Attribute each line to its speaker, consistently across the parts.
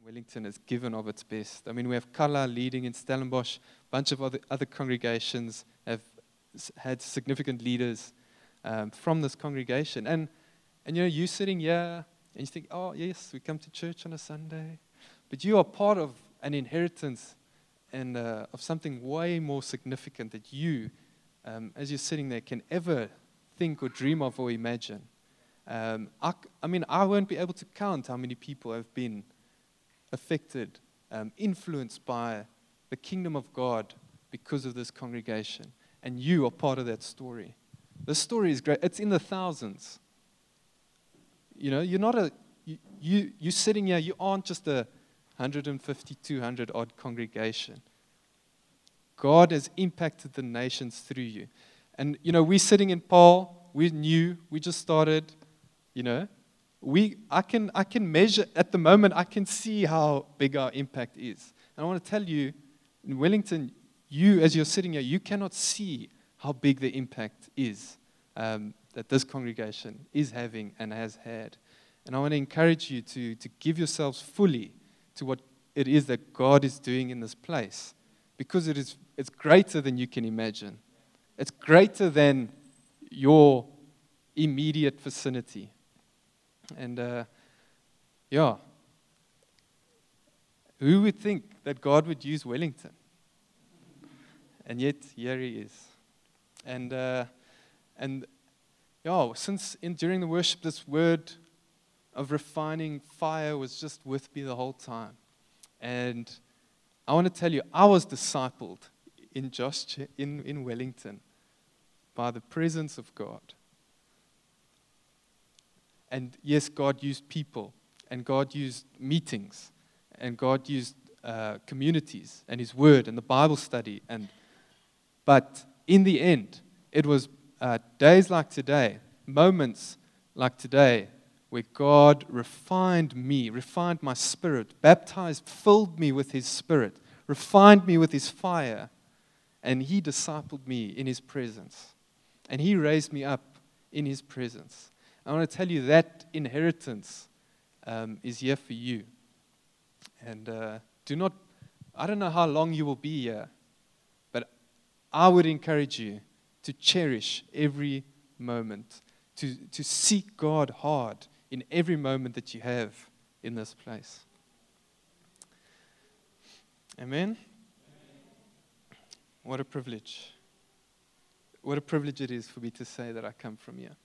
Speaker 1: Wellington has given of its best. I mean, we have Kala leading in Stellenbosch. A bunch of other congregations have had significant leaders from this congregation. And you sitting here and you think, oh, yes, we come to church on a Sunday. But you are part of an inheritance and of something way more significant that you, as you're sitting there, can ever think or dream of or imagine. I won't be able to count how many people have been affected, influenced by the kingdom of God because of this congregation. And you are part of that story. The story is great. It's in the thousands. You're not you're sitting here, you aren't just a 150, 200 odd congregation. God has impacted the nations through you. And, we're sitting in Paul, we're new, we just started, I can measure, at the moment, I can see how big our impact is. And I want to tell you, in Wellington, you, as you're sitting here, you cannot see how big the impact is that this congregation is having and has had. And I want to encourage you to give yourselves fully to what it is that God is doing in this place, because it's greater than you can imagine. It's greater than your immediate vicinity. And who would think that God would use Wellington? And yet here He is. And during the worship, this word of refining fire was just with me the whole time. And I want to tell you, I was discipled in Wellington by the presence of God. And yes, God used people, and God used meetings, and God used communities, and His Word, and the Bible study. But in the end, it was days like today, moments like today, where God refined me, refined my spirit, baptized, filled me with His Spirit, refined me with His fire, and He discipled me in His presence. And He raised me up in His presence. I want to tell you that inheritance is here for you. And I don't know how long you will be here, but I would encourage you to cherish every moment, to seek God hard in every moment that you have in this place. Amen? What a privilege. What a privilege it is for me to say that I come from here.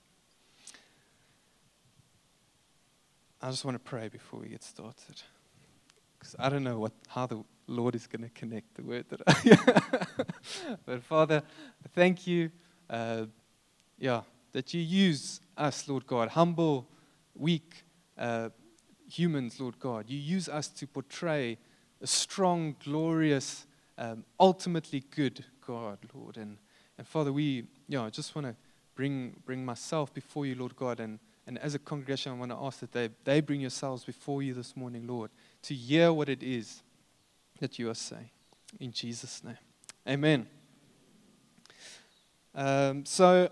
Speaker 1: I just want to pray before we get started, because I don't know how the Lord is going to connect the word but Father, thank you, that you use us, Lord God, humble, weak humans, Lord God. You use us to portray a strong, glorious, ultimately good God, Lord. And Father, I just want to bring myself before you, Lord God, and as a congregation, I want to ask that they bring yourselves before you this morning, Lord, to hear what it is that you are saying. In Jesus' name. Amen. So,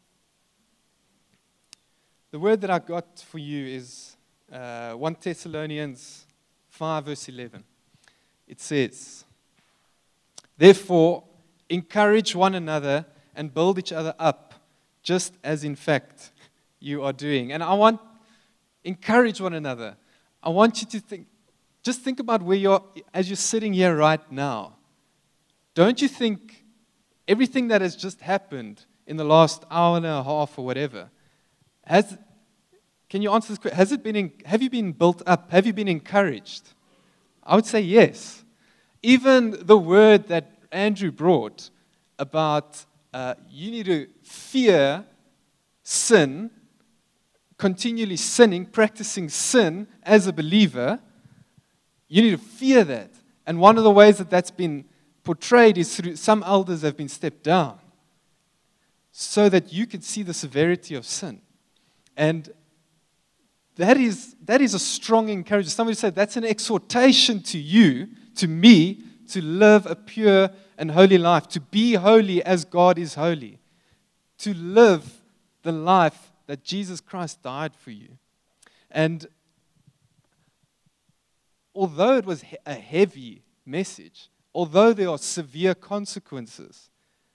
Speaker 1: the word that I got for you is 1 Thessalonians 5, verse 11. It says, "Therefore, encourage one another and build each other up, just as in fact you are doing." And encourage one another. I want you to just think about where as you're sitting here right now. Don't you think everything that has just happened in the last hour and a half or whatever, can you answer this question? Have you been built up? Have you been encouraged? I would say yes. Even the word that Andrew brought about you need to fear sin, continually sinning, practicing sin as a believer, you need to fear that. And one of the ways that that's been portrayed is through some elders have been stepped down so that you can see the severity of sin. And that is a strong encouragement. Somebody said that's an exhortation to you, to me, to live a pure and holy life, to be holy as God is holy, to live the life that Jesus Christ died for you. And although it was a heavy message, although there are severe consequences,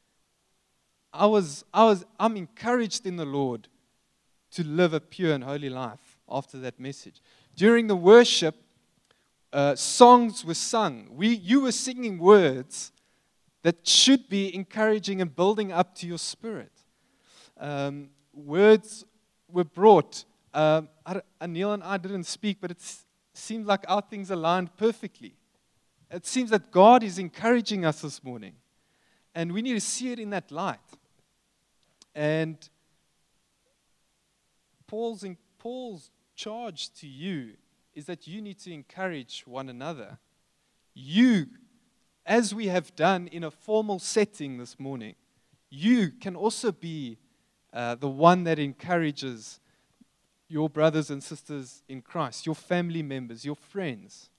Speaker 1: I'm encouraged in the Lord to live a pure and holy life after that message. During the worship, songs were sung. You were singing words that should be encouraging and building up to your spirit. Words were brought. Anil and I didn't speak, but it seemed like our things aligned perfectly. It seems that God is encouraging us this morning, and we need to see it in that light. And Paul's charge to you is that you need to encourage one another. You, as we have done in a formal setting this morning, you can also be the one that encourages your brothers and sisters in Christ, your family members, your friends.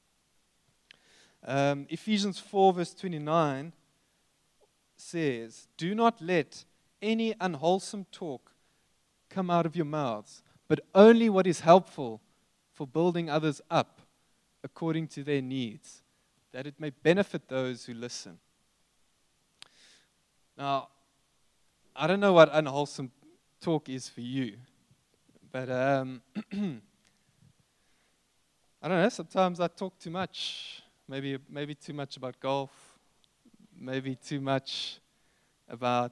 Speaker 1: Ephesians 4 verse 29 says, "Do not let any unwholesome talk come out of your mouths, but only what is helpful for building others up according to their needs, that it may benefit those who listen." Now, I don't know what unwholesome talk is for you, but I don't know, sometimes I talk too much. Maybe too much about golf, maybe too much about,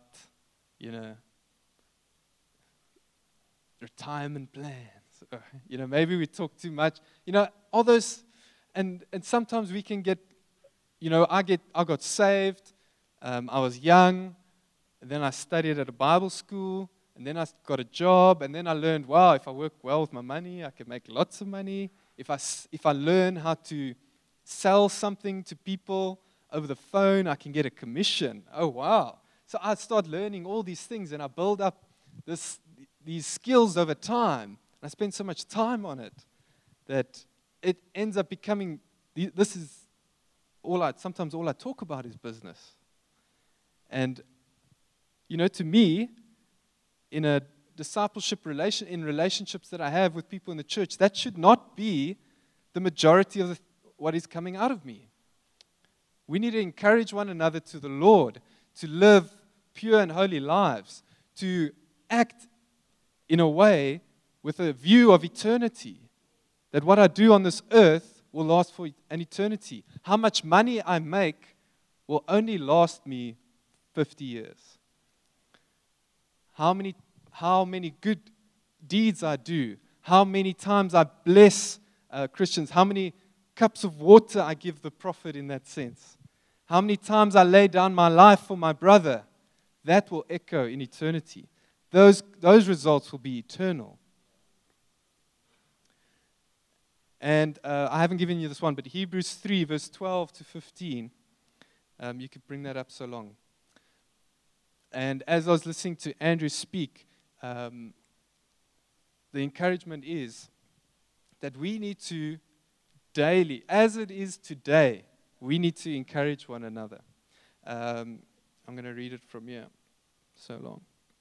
Speaker 1: retirement plans. Maybe we talk too much. All those, and sometimes we can get, I got saved. I was young, and then I studied at a Bible school, and then I got a job, and then I learned, wow, if I work well with my money, I can make lots of money. If I learn how to sell something to people over the phone, I can get a commission. Oh, wow. So I start learning all these things, and I build up these skills over time. I spend so much time on it that it ends up becoming, this is sometimes all I talk about is business. And, to me, in a discipleship in relationships that I have with people in the church, that should not be the majority of what is coming out of me. We need to encourage one another to the Lord, to live pure and holy lives, to act in a way with a view of eternity, that what I do on this earth will last for an eternity. How much money I make will only last me 50 years. How many good deeds I do, how many times I bless Christians, how many cups of water I give the prophet in that sense, how many times I lay down my life for my brother, that will echo in eternity. Those results will be eternal. And I haven't given you this one, but Hebrews 3, verse 12 to 15, you could bring that up so long. And as I was listening to Andrew speak, the encouragement is that we need to daily, as it is today, we need to encourage one another. I'm going to read it from here. So long.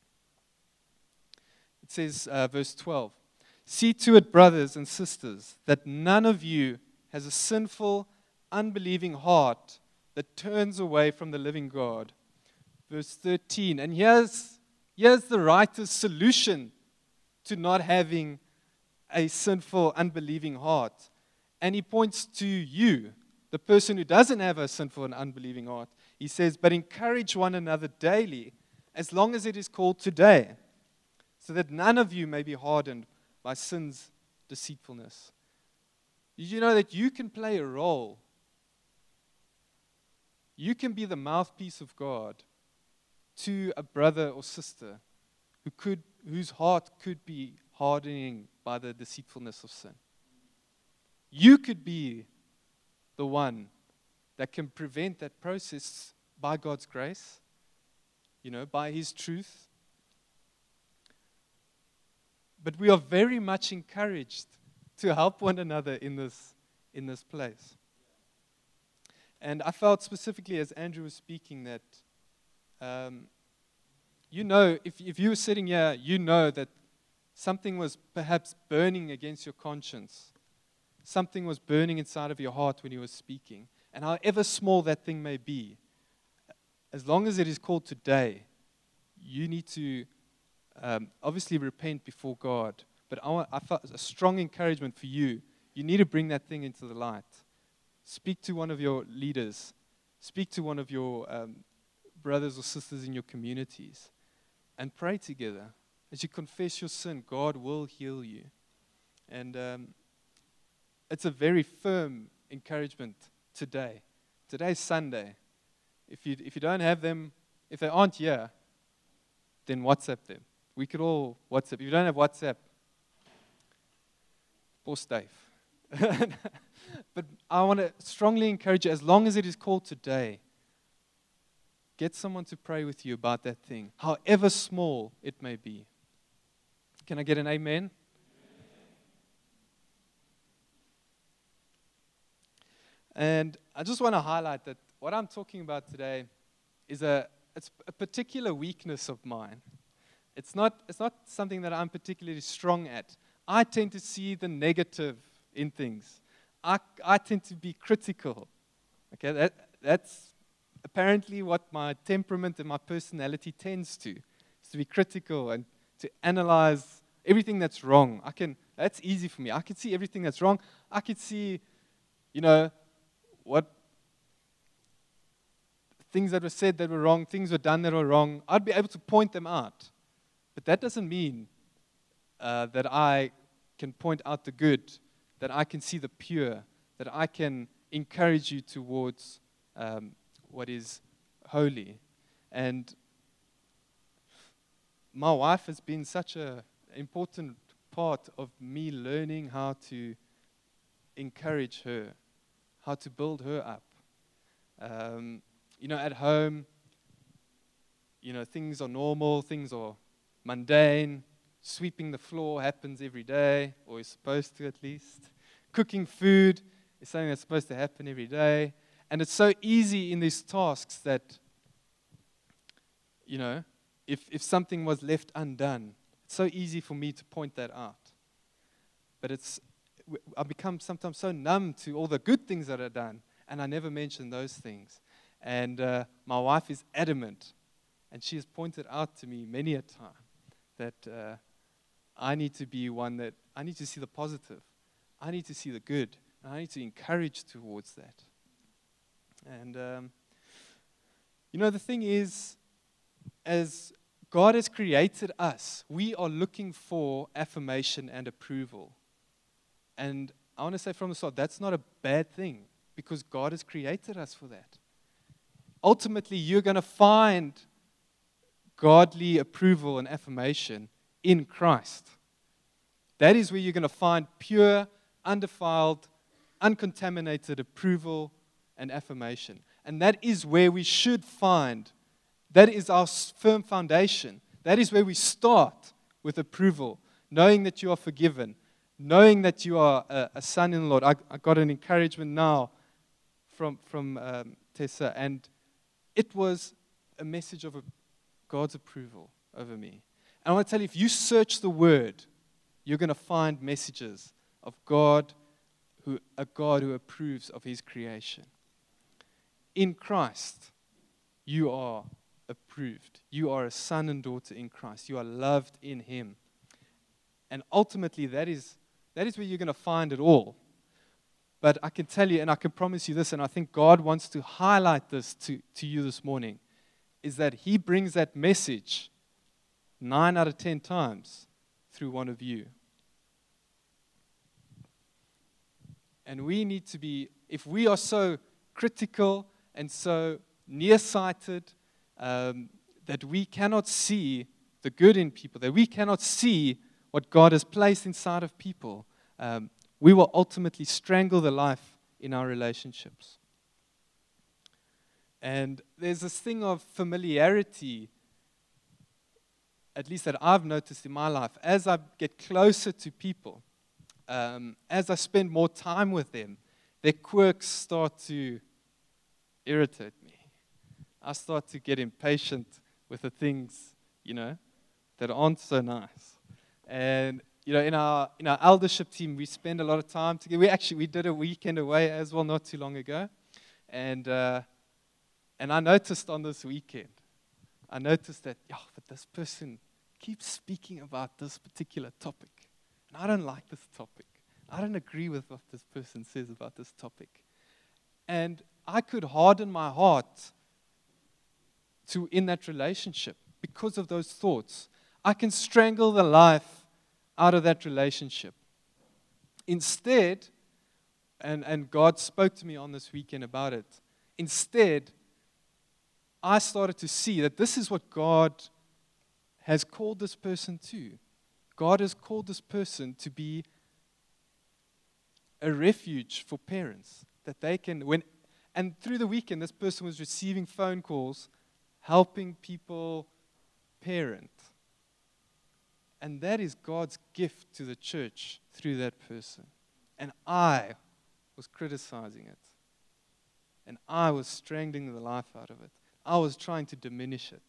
Speaker 1: It says, verse 12, "See to it, brothers and sisters, that none of you has a sinful, unbelieving heart that turns away from the living God." Verse 13, and here's the writer's solution to not having a sinful, unbelieving heart. And he points to you, the person who doesn't have a sinful and unbelieving heart. He says, "But encourage one another daily, as long as it is called today, so that none of you may be hardened by sin's deceitfulness." Did you know that you can play a role? You can be the mouthpiece of God to a brother or sister whose heart could be hardening by the deceitfulness of sin. You could be the one that can prevent that process by God's grace, by His truth. But we are very much encouraged to help one another in this place. And I felt specifically as Andrew was speaking that, if you were sitting here, that something was perhaps burning against your conscience. something was burning inside of your heart when he was speaking, and however small that thing may be, as long as it is called today, you need to obviously repent before God. But I felt a strong encouragement for you. You need to bring that thing into the light. Speak to one of your leaders. Speak to one of your brothers or sisters in your communities. And pray together. As you confess your sin, God will heal you. And it's a very firm encouragement today. Today's Sunday. If you don't have them, if they aren't here, then WhatsApp them. We could all WhatsApp. If you don't have WhatsApp, post Dave. But I want to strongly encourage you, as long as it is called today, get someone to pray with you about that thing, however small it may be. Can I get an amen? And I just want to highlight that what I'm talking about today is it's a particular weakness of mine. It's not something that I'm particularly strong at. I tend to see the negative in things. I tend to be critical. Okay, that's apparently what my temperament and my personality tends to, is to be critical and to analyze everything that's wrong. That's easy for me. I can see everything that's wrong. I could see, what things that were said that were wrong, things were done that were wrong. I'd be able to point them out. But that doesn't mean that I can point out the good, that I can see the pure, that I can encourage you towards what is holy. And my wife has been such an important part of me learning how to encourage her, how to build her up. At home, things are normal, things are mundane. Sweeping the floor happens every day, or is supposed to at least. Cooking food is something that's supposed to happen every day. And it's so easy in these tasks that, if something was left undone, it's so easy for me to point that out. But I've become sometimes so numb to all the good things that are done, and I never mention those things. And my wife is adamant, and she has pointed out to me many a time that I need to be one that I need to see the positive. I need to see the good. And I need to encourage towards that. And, the thing is, as God has created us, we are looking for affirmation and approval. And I want to say from the start, that's not a bad thing, because God has created us for that. Ultimately, you're going to find godly approval and affirmation in Christ. That is where you're going to find pure, undefiled, uncontaminated approval and affirmation. And that is where we should find, that is our firm foundation. That is where we start with approval, knowing that you are forgiven, knowing that you are a son in the Lord. I got an encouragement now from Tessa, and it was a message of God's approval over me. And I want to tell you, if you search the Word, you're going to find messages of a God who approves of His creation. In Christ, you are approved. You are a son and daughter in Christ. You are loved in Him. And ultimately, that is where you're going to find it all. But I can tell you, and I can promise you this, and I think God wants to highlight this to you this morning, is that He brings that message 9 out of 10 times through one of you. And we need to be, if we are so critical and so nearsighted that we cannot see the good in people, that we cannot see what God has placed inside of people, we will ultimately strangle the life in our relationships. And there's this thing of familiarity, at least that I've noticed in my life. As I get closer to people, as I spend more time with them, their quirks start to irritate me. I start to get impatient with the things, that aren't so nice. And in our eldership team, we spend a lot of time together. We did a weekend away as well not too long ago, and I noticed on this weekend, that but this person keeps speaking about this particular topic, and I don't like this topic. I don't agree with what this person says about this topic, and I could harden my heart in that relationship because of those thoughts. I can strangle the life out of that relationship. Instead, and God spoke to me on this weekend about it, instead, I started to see that this is what God has called this person to. God has called this person to be a refuge for parents, that they can, and through the weekend, this person was receiving phone calls, helping people parent. And that is God's gift to the church through that person. And I was criticizing it. And I was strangling the life out of it. I was trying to diminish it.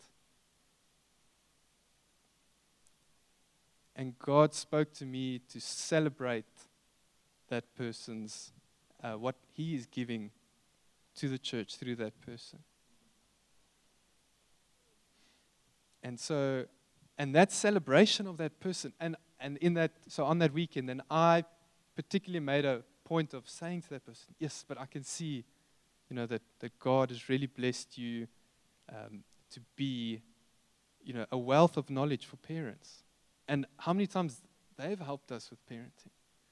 Speaker 1: And God spoke to me to celebrate that person's, what He is giving to the church through that person. And that celebration of that person, and on that weekend, then I particularly made a point of saying to that person, yes, but I can see, that God has really blessed you to be, a wealth of knowledge for parents. And how many times they've helped us with parenting.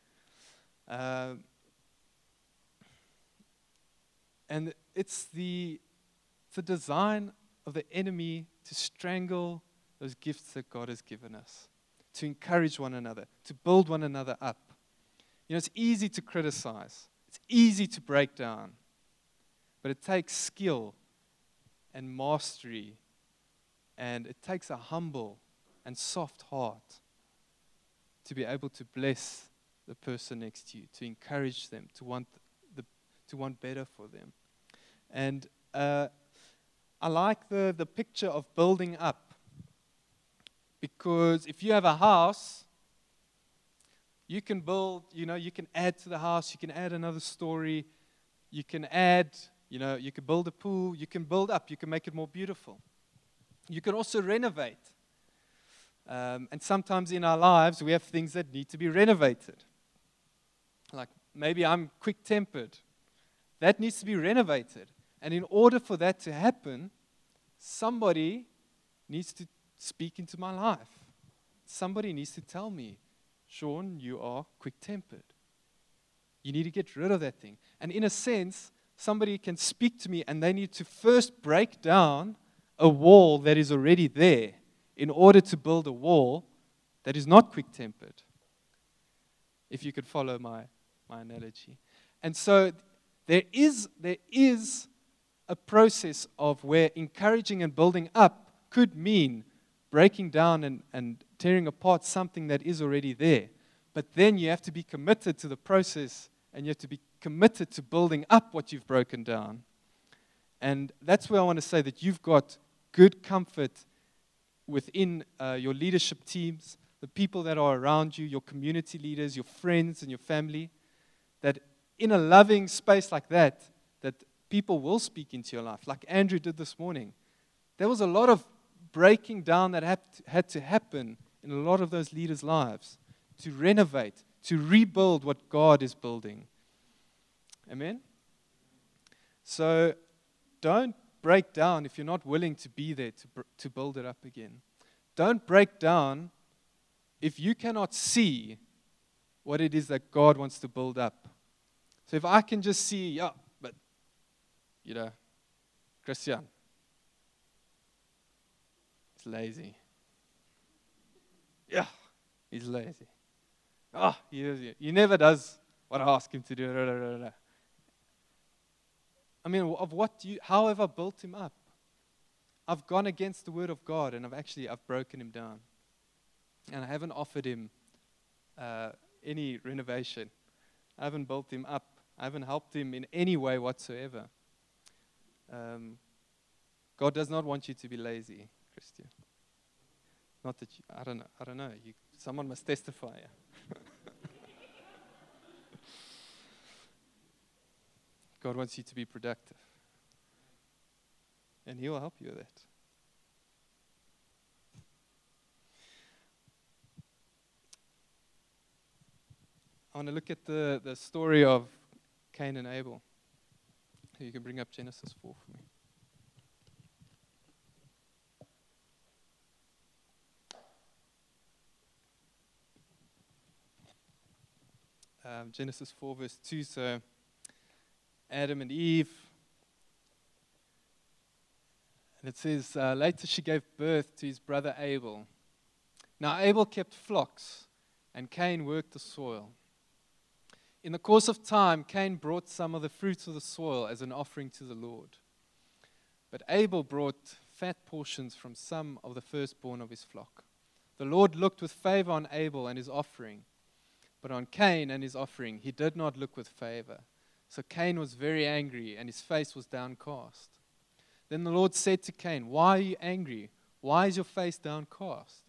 Speaker 1: And it's the design of the enemy to strangle those gifts that God has given us, to encourage one another, to build one another up. It's easy to criticize. It's easy to break down. But it takes skill and mastery, and it takes a humble and soft heart to be able to bless the person next to you, to encourage them, to want better for them. And I like the picture of building up, because if you have a house, you can build, you can add to the house, you can add another story, you can add, you can build a pool, you can build up, you can make it more beautiful. You can also renovate. And sometimes in our lives, we have things that need to be renovated. Like maybe I'm quick-tempered. That needs to be renovated. And in order for that to happen, somebody needs to speak into my life. Somebody needs to tell me, Sean, you are quick-tempered. You need to get rid of that thing. And in a sense, somebody can speak to me and they need to first break down a wall that is already there in order to build a wall that is not quick-tempered. If you could follow my analogy. And so there is a process of where encouraging and building up could mean breaking down and tearing apart something that is already there. But then you have to be committed to the process, and you have to be committed to building up what you've broken down. And that's where I want to say that you've got good comfort within your leadership teams, the people that are around you, your community leaders, your friends and your family, that in a loving space like that people will speak into your life, like Andrew did this morning. There was a lot of breaking down that had to happen in a lot of those leaders' lives to renovate, to rebuild what God is building. Amen? So don't break down if you're not willing to be there to build it up again. Don't break down if you cannot see what it is that God wants to build up. So if I can just see, but, Christian, he's lazy. Yeah, he's lazy. He never does what I ask him to do. I mean, how have I built him up? I've gone against the word of God, and I've broken him down. And I haven't offered him any renovation. I haven't built him up. I haven't helped him in any way whatsoever. God does not want you to be lazy, Christian. Not that I don't know. Someone must testify. God wants you to be productive. And He will help you with that. I want to look at the story of Cain and Abel. You can bring up Genesis 4 for me. Genesis 4 verse 2, so Adam and Eve. And it says, later she gave birth to his brother Abel. Now Abel kept flocks, and Cain worked the soil. In the course of time, Cain brought some of the fruits of the soil as an offering to the Lord. But Abel brought fat portions from some of the firstborn of his flock. The Lord looked with favor on Abel and his offering, but on Cain and his offering he did not look with favor. So Cain was very angry, and his face was downcast. Then the Lord said to Cain, "Why are you angry? Why is your face downcast?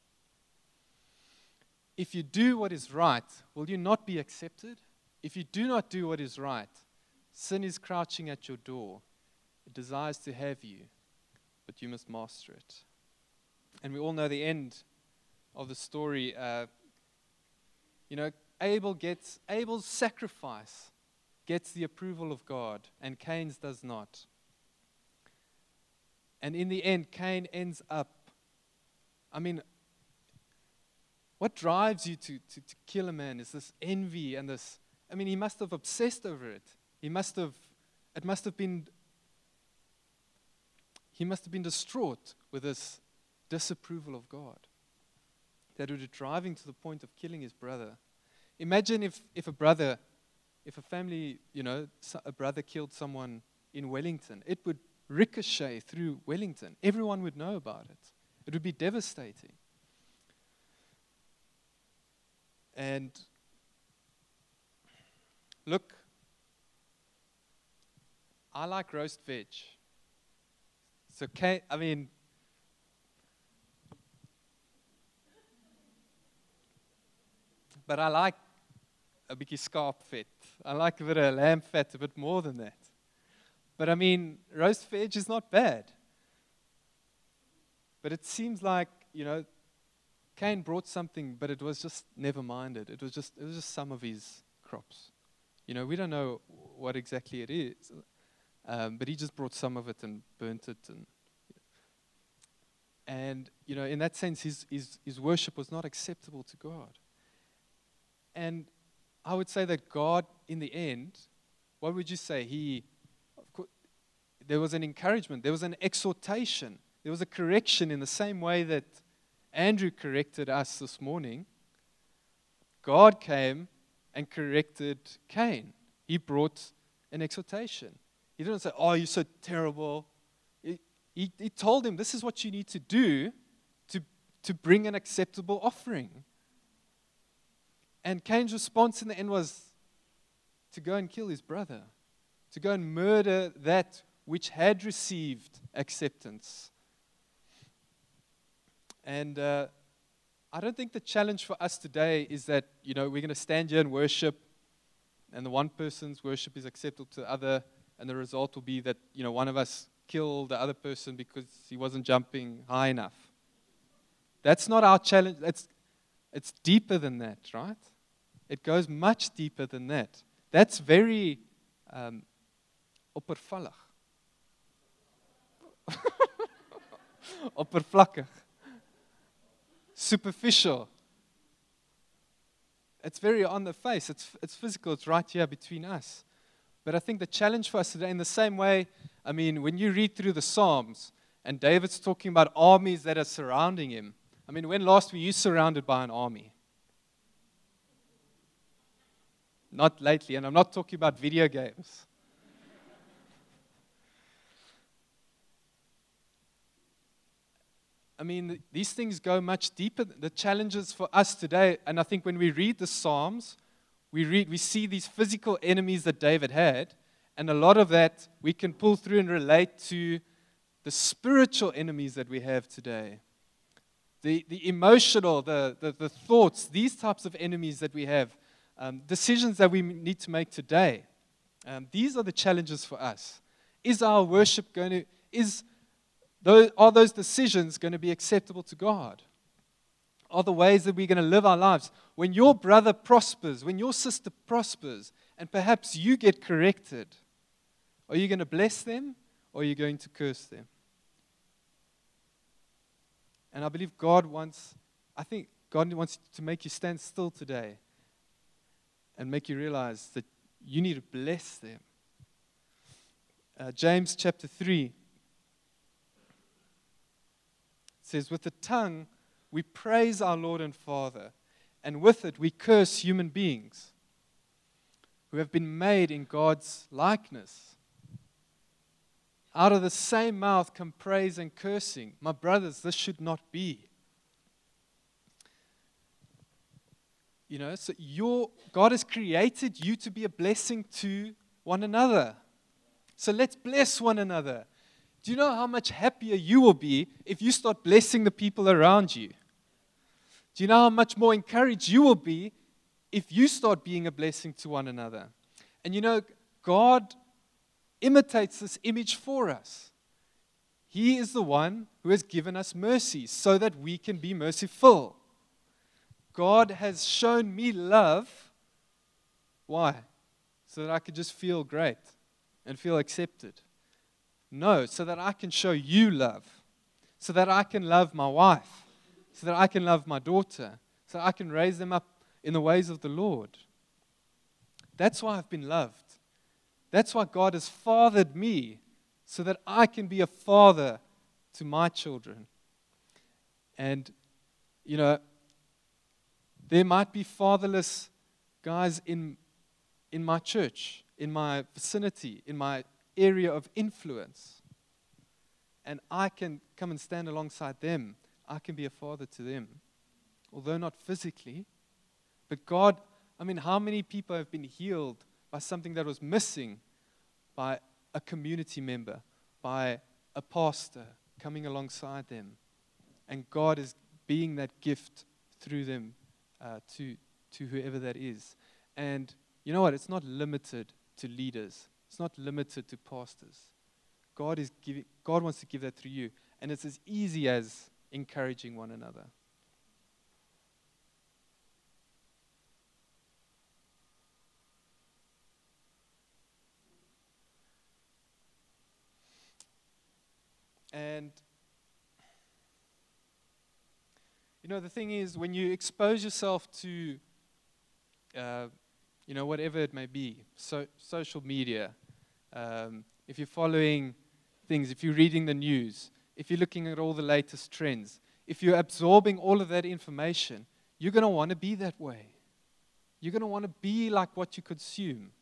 Speaker 1: If you do what is right, will you not be accepted? If you do not do what is right, sin is crouching at your door. It desires to have you, but you must master it." And we all know the end of the story. Abel's sacrifice gets the approval of God, and Cain's does not. And in the end, Cain ends up, what drives you to kill a man is this envy and this. He must have obsessed over it. He must have been distraught with this disapproval of God that would be driving to the point of killing his brother. Imagine if a brother killed someone in Wellington. It would ricochet through Wellington. Everyone would know about it. It would be devastating. And look, I like roast veg. So, but I like a bietjie skaap vet. I like a bit of lamb fat, a bit more than that. But roast veg is not bad. But it seems like, Cain brought something, but it was just never minded. It was just some of his crops. We don't know what exactly it is. But he just brought some of it and burnt it. And in that sense, his worship was not acceptable to God. And I would say that God, in the end, what would you say? There was an encouragement. There was an exhortation. There was a correction in the same way that Andrew corrected us this morning. God came and corrected Cain. He brought an exhortation. He didn't say, "Oh, you're so terrible." He told him, "This is what you need to do to bring an acceptable offering." And Cain's response in the end was to go and kill his brother, to go and murder that which had received acceptance. And I don't think the challenge for us today is that, we're going to stand here and worship, and the one person's worship is acceptable to the other, and the result will be that, one of us killed the other person because he wasn't jumping high enough. That's not our challenge. It's deeper than that, right? It goes much deeper than that. That's very oppervlakkig. Oppervlakkig. Superficial. It's very on the face. It's physical. It's right here between us. But I think the challenge for us today, in the same way, when you read through the Psalms, and David's talking about armies that are surrounding him. When last were you surrounded by an army? Not lately, and I'm not talking about video games. These things go much deeper. The challenges for us today, and I think when we read the Psalms, we see these physical enemies that David had, and a lot of that we can pull through and relate to the spiritual enemies that we have today. the emotional, the thoughts, these types of enemies that we have, decisions that we need to make today. These are the challenges for us. Is our worship are those decisions going to be acceptable to God? Are the ways that we're going to live our lives? When your brother prospers, when your sister prospers, and perhaps you get corrected, are you going to bless them or are you going to curse them? And I believe God wants to make you stand still today and make you realize that you need to bless them. James chapter 3 says, with the tongue we praise our Lord and Father, and with it we curse human beings who have been made in God's likeness. Out of the same mouth come praise and cursing. My brothers, this should not be. So God has created you to be a blessing to one another. So let's bless one another. Do you know how much happier you will be if you start blessing the people around you? Do you know how much more encouraged you will be if you start being a blessing to one another? And God imitates this image for us. He is the one who has given us mercy so that we can be merciful. God has shown me love. Why? So that I could just feel great and feel accepted. No, so that I can show you love. So that I can love my wife. So that I can love my daughter. So that I can raise them up in the ways of the Lord. That's why I've been loved. That's why God has fathered me, so that I can be a father to my children. And, there might be fatherless guys in my church, in my vicinity, in my area of influence. And I can come and stand alongside them. I can be a father to them, although not physically. But God, how many people have been healed by something that was missing by a community member, by a pastor coming alongside them? And God is being that gift through them to whoever that is. And you know what? It's not limited to leaders. It's not limited to pastors. God wants to give that through you. And it's as easy as encouraging one another. And the thing is, when you expose yourself to, whatever it may be, social media, if you're following things, if you're reading the news, if you're looking at all the latest trends, if you're absorbing all of that information, you're going to want to be that way. You're going to want to be like what you consume.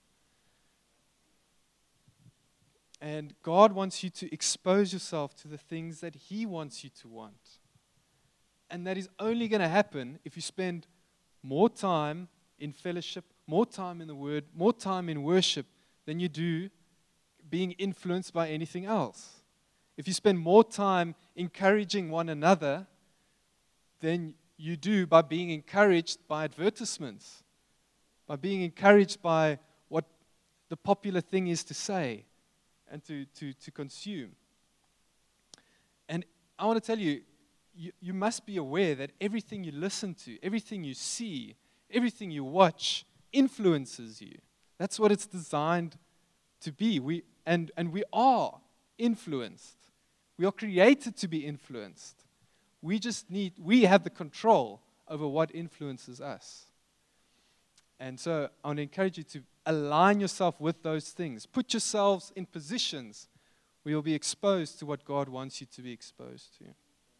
Speaker 1: And God wants you to expose yourself to the things that He wants you to want. And that is only going to happen if you spend more time in fellowship, more time in the Word, more time in worship than you do being influenced by anything else. If you spend more time encouraging one another than you do by being encouraged by advertisements, by being encouraged by what the popular thing is to say and to consume. And I want to tell you, you must be aware that everything you listen to, everything you see, everything you watch influences you. That's what it's designed to be. We are influenced. We are created to be influenced. We have the control over what influences us. And so I want to encourage you to align yourself with those things. Put yourselves in positions where you'll be exposed to what God wants you to be exposed to.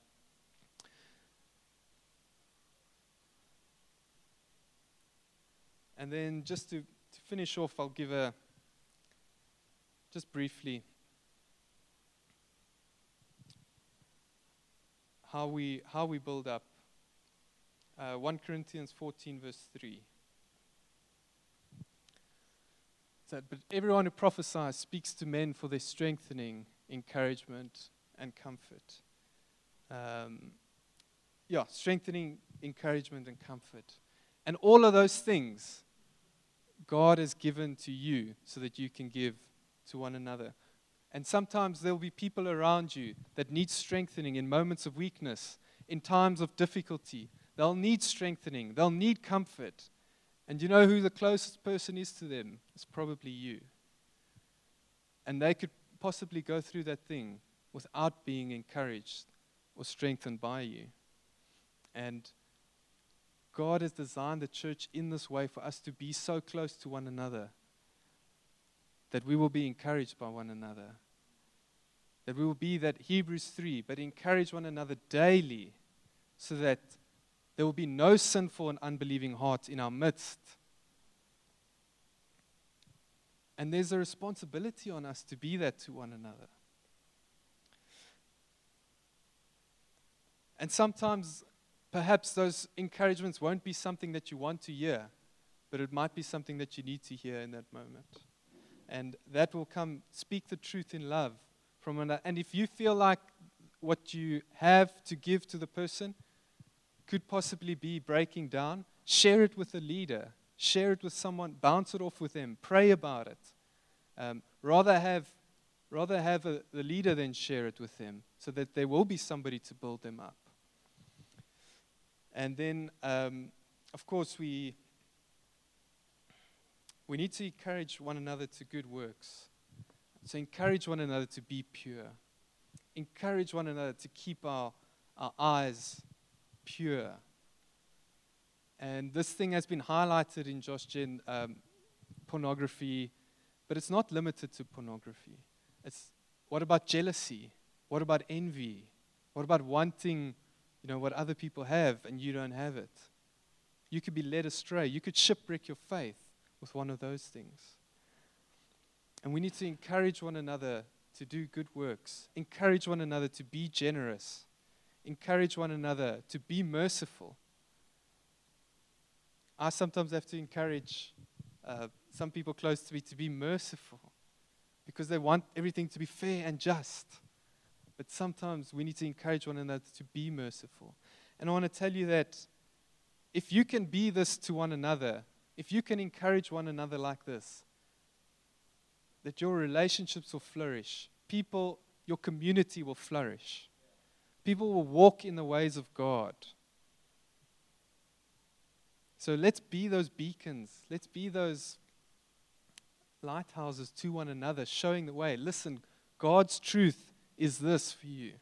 Speaker 1: And then just to finish off, I'll give just briefly, how we build up. 1 Corinthians 14 verse 3. But everyone who prophesies speaks to men for their strengthening, encouragement, and comfort. strengthening, encouragement, and comfort. And all of those things God has given to you so that you can give to one another. And sometimes there will be people around you that need strengthening in moments of weakness, in times of difficulty. They'll need strengthening. They'll need comfort. And you know who the closest person is to them? It's probably you. And they could possibly go through that thing without being encouraged or strengthened by you. And God has designed the church in this way for us to be so close to one another that we will be encouraged by one another. That we will be that Hebrews 3, but encourage one another daily so that there will be no sinful and unbelieving heart in our midst. And there's a responsibility on us to be that to one another. And sometimes, perhaps those encouragements won't be something that you want to hear, but it might be something that you need to hear in that moment. And that will come, speak the truth in love from another. And if you feel like what you have to give to the person could possibly be breaking down, share it with a leader. Share it with someone, bounce it off with them, pray about it. Rather have the leader than share it with them, so that there will be somebody to build them up. And then, of course, we need to encourage one another to good works. So encourage one another to be pure. Encourage one another to keep our eyes pure. And this thing has been highlighted in Josh Gen, pornography, but it's not limited to pornography. What about jealousy? What about envy? What about wanting, what other people have and you don't have it? You could be led astray. You could shipwreck your faith with one of those things. And we need to encourage one another to do good works. Encourage one another to be generous. Encourage one another to be merciful. I sometimes have to encourage some people close to me to be merciful because they want everything to be fair and just. But sometimes we need to encourage one another to be merciful. And I want to tell you that if you can be this to one another, if you can encourage one another like this, that your relationships will flourish. Your community will flourish. People will walk in the ways of God. So let's be those beacons. Let's be those lighthouses to one another, showing the way. Listen, God's truth is this for you.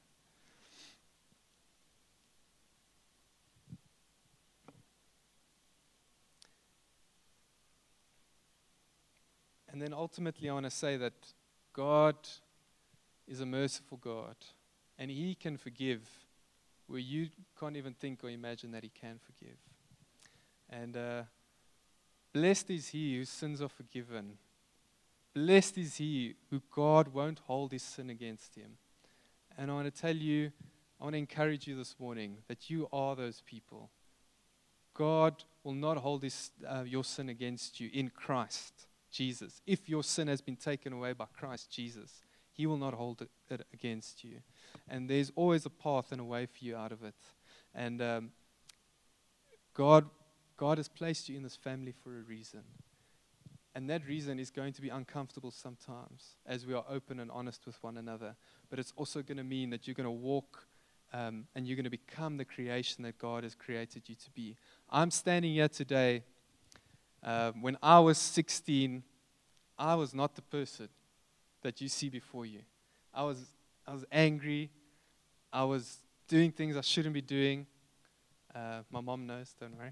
Speaker 1: And then ultimately I want to say that God is a merciful God. And He can forgive where you can't even think or imagine that He can forgive. And blessed is he whose sins are forgiven. Blessed is he who God won't hold his sin against him. And I want to encourage you this morning that you are those people. God will not hold your sin against you in Christ Jesus. If your sin has been taken away by Christ Jesus, He will not hold it against you. And there's always a path and a way for you out of it. And God has placed you in this family for a reason. And that reason is going to be uncomfortable sometimes as we are open and honest with one another. But it's also going to mean that you're going to walk and you're going to become the creation that God has created you to be. I'm standing here today. When I was 16, I was not the person that you see before you. I was angry. I was doing things I shouldn't be doing. My mom knows, don't worry.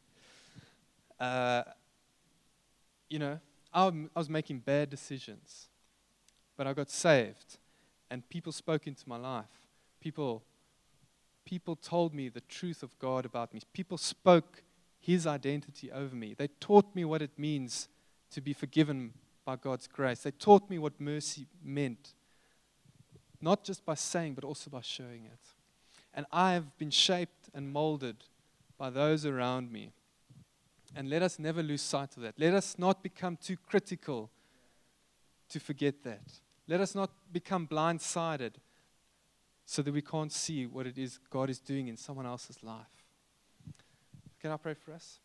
Speaker 1: I was making bad decisions. But I got saved. And people spoke into my life. People told me the truth of God about me. People spoke His identity over me. They taught me what it means to be forgiven by God's grace. They taught me what mercy meant. Not just by saying, but also by showing it. And I have been shaped and molded by those around me. And let us never lose sight of that. Let us not become too critical to forget that. Let us not become blindsided so that we can't see what it is God is doing in someone else's life. Can I pray for us?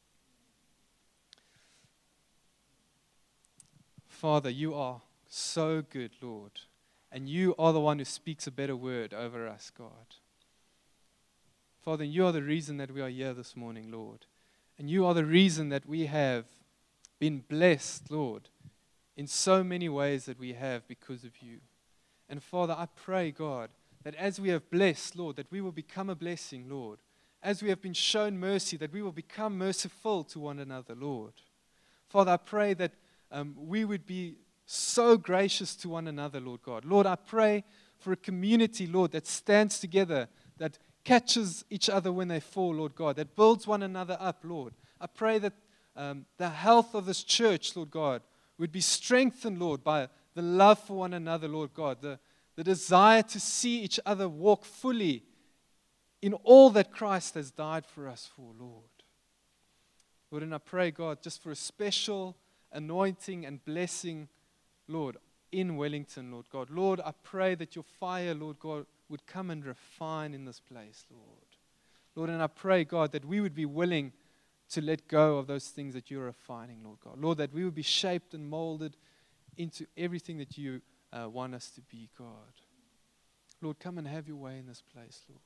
Speaker 1: Father, you are so good, Lord, and you are the one who speaks a better word over us, God. Father, you are the reason that we are here this morning, Lord, and you are the reason that we have been blessed, Lord, in so many ways that we have because of you. And Father, I pray, God, that as we have blessed, Lord, that we will become a blessing, Lord. As we have been shown mercy, that we will become merciful to one another, Lord. Father, I pray that we would be so gracious to one another, Lord God. Lord, I pray for a community, Lord, that stands together, that catches each other when they fall, Lord God, that builds one another up, Lord. I pray that the health of this church, Lord God, would be strengthened, Lord, by the love for one another, Lord God, the desire to see each other walk fully in all that Christ has died for us for, Lord. Lord, and I pray, God, just for a special anointing and blessing, Lord, in Wellington, Lord God. Lord, I pray that your fire, Lord God, would come and refine in this place, Lord. Lord, and I pray, God, that we would be willing to let go of those things that you're refining, Lord God. Lord, that we would be shaped and molded into everything that you want us to be, God. Lord, come and have your way in this place, Lord.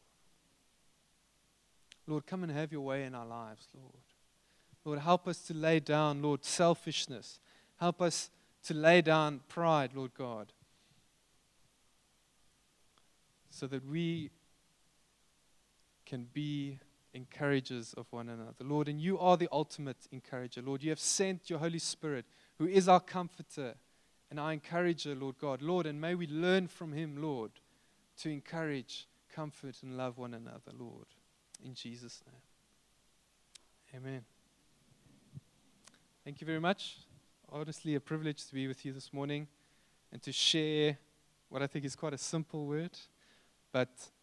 Speaker 1: Lord, come and have your way in our lives, Lord. Lord, help us to lay down, Lord, selfishness. Help us to lay down pride, Lord God, so that we can be encouragers of one another. Lord, and you are the ultimate encourager. Lord, you have sent your Holy Spirit, who is our comforter and our encourager, Lord God. Lord, and may we learn from him, Lord, to encourage, comfort, and love one another, Lord. In Jesus' name. Amen. Thank you very much. Honestly, a privilege to be with you this morning and to share what I think is quite a simple word, but